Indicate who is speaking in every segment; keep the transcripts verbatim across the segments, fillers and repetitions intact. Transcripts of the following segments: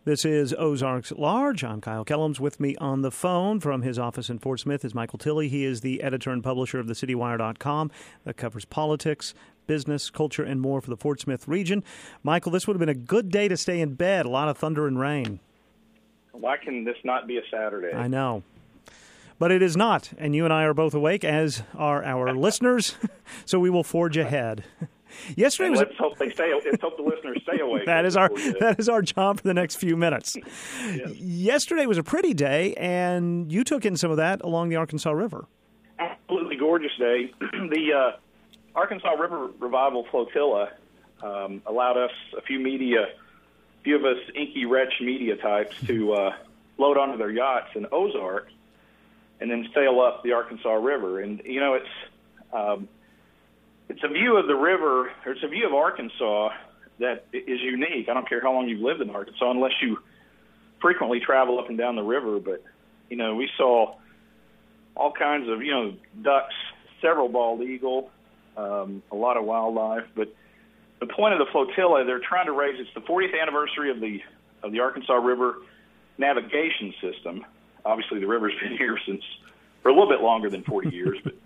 Speaker 1: This is Ozarks at Large. I'm Kyle Kellums. With me on the phone from his office in Fort Smith is Michael Tilley. He is the editor and publisher of the city wire dot com that covers politics, business, culture, and more for the Fort Smith region. Michael, this would have been a good day to stay in bed. A lot of thunder and rain.
Speaker 2: Why can this not be a Saturday?
Speaker 1: I know. But it is not, and you and I are both awake, as are our listeners, so we will forge ahead. Yesterday was.
Speaker 2: Let's a, hope they stay. Let's hope the listeners stay awake.
Speaker 1: That is our that is our job for the next few minutes. Yes. Yesterday was a pretty day, and you took in some of that along the Arkansas River.
Speaker 2: Absolutely gorgeous day. The uh, Arkansas River Revival Flotilla um, allowed us a few media, a few of us inky wretch media types to uh, load onto their yachts in Ozark, and then sail up the Arkansas River. And you know it's. Um, It's a view of the river, or it's a view of Arkansas that is unique. I don't care how long you've lived in Arkansas, unless you frequently travel up and down the river. But, you know, we saw all kinds of, you know, ducks, several bald eagle, um, a lot of wildlife. But the point of the flotilla, they're trying to raise, it's the fortieth anniversary of the of the Arkansas River navigation system. Obviously, the river's been here since, for a little bit longer than forty years, but...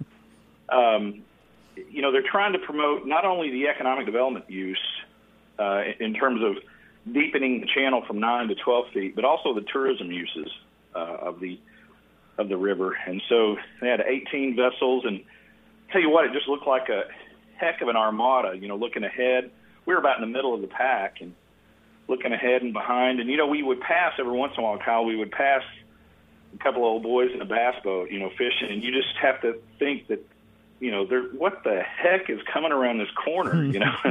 Speaker 2: Um, You know, they're trying to promote not only the economic development use uh, in terms of deepening the channel from nine to twelve feet, but also the tourism uses uh, of the of the river. And so they had eighteen vessels, and tell you what, it just looked like a heck of an armada. You know, looking ahead, we were about in the middle of the pack, and looking ahead and behind. And you know, we would pass every once in a while, Kyle. We would pass a couple of old boys in a bass boat, you know, fishing, and you just have to think that. You know, what the heck is coming around this corner, you know?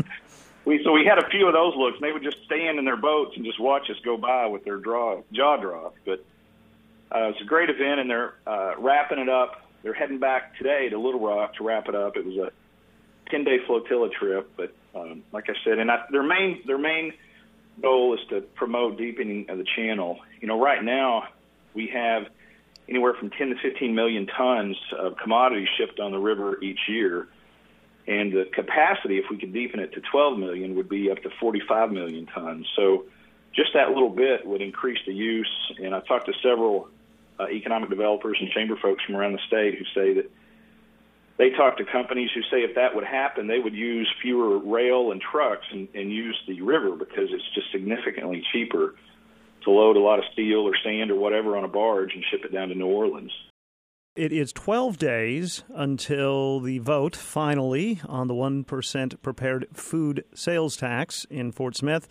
Speaker 2: we So we had a few of those looks. They would just stand in their boats and just watch us go by with their draw, jaw dropped. But uh, it's a great event, and they're uh, wrapping it up. They're heading back today to Little Rock to wrap it up. It was a ten-day flotilla trip. But um, like I said, and I, their main their main goal is to promote deepening of the channel. You know, right now we have anywhere from ten to fifteen million tons of commodities shipped on the river each year. And the capacity, if we could deepen it to twelve million, would be up to forty-five million tons. So just that little bit would increase the use. And I've talked to several uh, economic developers and chamber folks from around the state who say that they talk to companies who say if that would happen, they would use fewer rail and trucks and, and use the river because it's just significantly cheaper to load a lot of steel or sand or whatever on a barge and ship it down to New Orleans.
Speaker 1: It is twelve days until the vote, finally, on the one percent prepared food sales tax in Fort Smith.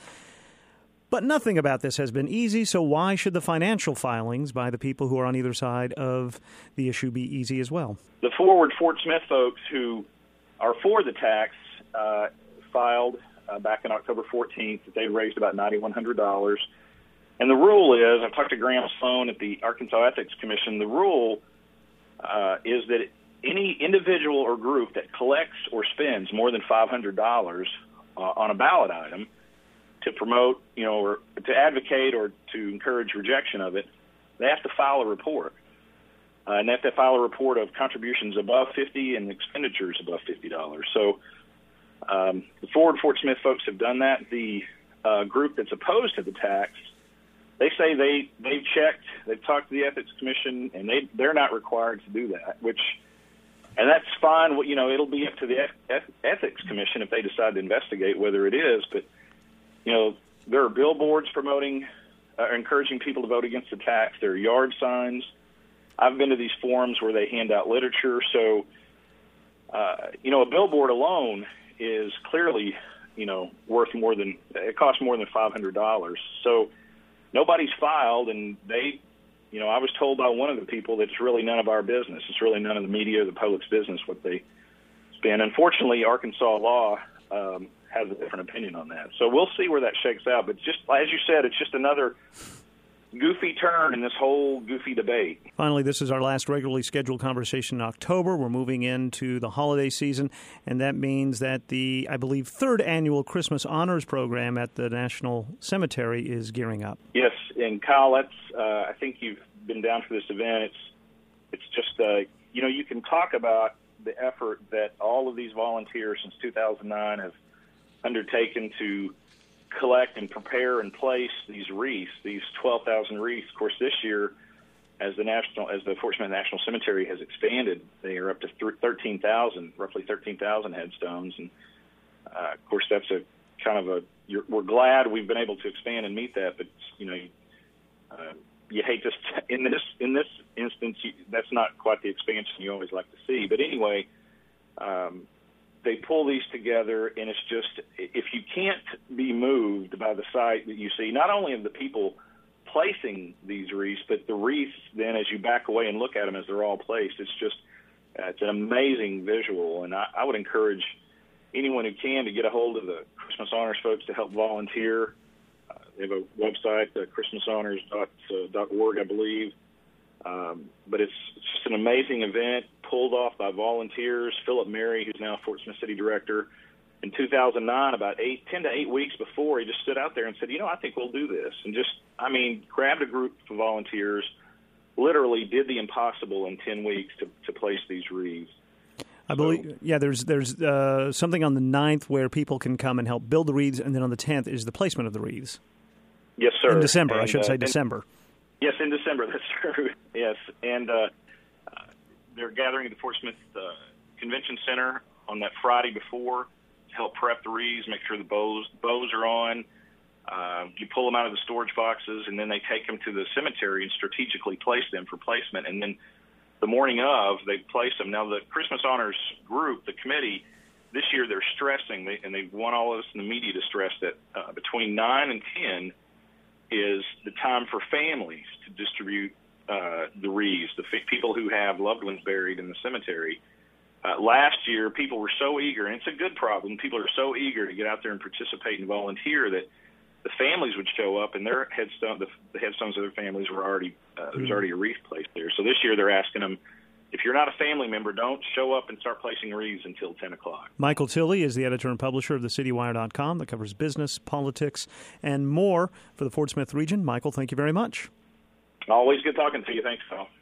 Speaker 1: But nothing about this has been easy, so why should the financial filings by the people who are on either side of the issue be easy as well?
Speaker 2: The Forward Fort Smith folks who are for the tax uh, filed uh, back on October fourteenth that they raised about nine thousand one hundred dollars. And the rule is, I've talked to Graham Sloan at the Arkansas Ethics Commission, the rule uh, is that any individual or group that collects or spends more than five hundred dollars uh, on a ballot item to promote, you know, or to advocate or to encourage rejection of it, they have to file a report. Uh, and they have to file a report of contributions above fifty dollars and expenditures above fifty dollars. So um, the Forward Fort Smith folks have done that. The uh, group that's opposed to the tax, they say they, they've checked, they've talked to the Ethics Commission, and they, they're not required to do that, which, and that's fine. You know, it'll be up to the Ethics Commission if they decide to investigate whether it is. But, you know, there are billboards promoting, uh, encouraging people to vote against the tax. There are yard signs. I've been to these forums where they hand out literature. So, uh, you know, a billboard alone is clearly, you know, worth more than, it costs more than five hundred dollars. So, nobody's filed, and they, you know, I was told by one of the people that it's really none of our business. It's really none of the media or the public's business what they spend. Unfortunately, Arkansas law um, has a different opinion on that. So we'll see where that shakes out. But just as you said, it's just another goofy turn in this whole goofy debate.
Speaker 1: Finally, this is our last regularly scheduled conversation in October. We're moving into the holiday season, and that means that the, I believe, third annual Christmas Honors Program at the National Cemetery is gearing up.
Speaker 2: Yes, and Kyle, that's, uh, I think you've been down for this event. It's, it's just, uh, you know, you can talk about the effort that all of these volunteers since two thousand nine have undertaken to collect and prepare and place these wreaths, these twelve thousand wreaths. Of course, this year, as the national, as the Fort Smith National Cemetery has expanded, they are up to thirteen thousand, roughly thirteen thousand headstones. And uh, of course, that's a kind of a. You're, we're glad we've been able to expand and meet that, but you know, uh, you hate this in this in this instance. You, that's not quite the expansion you always like to see. But anyway. Um, They pull these together, and it's just, if you can't be moved by the sight that you see, not only of the people placing these wreaths, but the wreaths then as you back away and look at them as they're all placed, it's just, uh, it's an amazing visual. And I, I would encourage anyone who can to get a hold of the Christmas Honors folks to help volunteer. Uh, they have a website, uh, christmas honors dot org, I believe. Um, but it's, it's just an amazing event pulled off by volunteers. Philip Mary, who's now Fort Smith City Director, in two thousand nine, about eight, ten to eight weeks before, he just stood out there and said, you know, I think we'll do this. And just, I mean, grabbed a group of volunteers, literally did the impossible in ten weeks to, to place these wreaths.
Speaker 1: I believe, yeah, there's there's uh, something on the ninth where people can come and help build the wreaths, and then on the tenth is the placement of the wreaths.
Speaker 2: Yes, sir.
Speaker 1: In December,
Speaker 2: and,
Speaker 1: I should
Speaker 2: uh,
Speaker 1: say
Speaker 2: and,
Speaker 1: December.
Speaker 2: Yes, in December, that's true. Yes, and uh, uh, they're gathering at the Fort Smith uh, Convention Center on that Friday before to help prep the wreaths, make sure the bows bows are on. Uh, you pull them out of the storage boxes, and then they take them to the cemetery and strategically place them for placement. And then the morning of, they place them. Now, the Christmas Honors group, the committee, this year they're stressing, they, and they want all of us in the media to stress that uh, between nine and ten is the time for families to distribute uh, the wreaths, the f- people who have loved ones buried in the cemetery. Uh, last year, people were so eager, and it's a good problem, people are so eager to get out there and participate and volunteer that the families would show up, and their headstone, the, the headstones of their families were already, uh, there was already a wreath placed there. So this year they're asking them, if you're not a family member, don't show up and start placing wreaths until ten o'clock.
Speaker 1: Michael Tilley is the editor and publisher of the city wire dot com that covers business, politics, and more for the Fort Smith region. Michael, thank you very much.
Speaker 2: Always good talking to you. Thanks, Phil.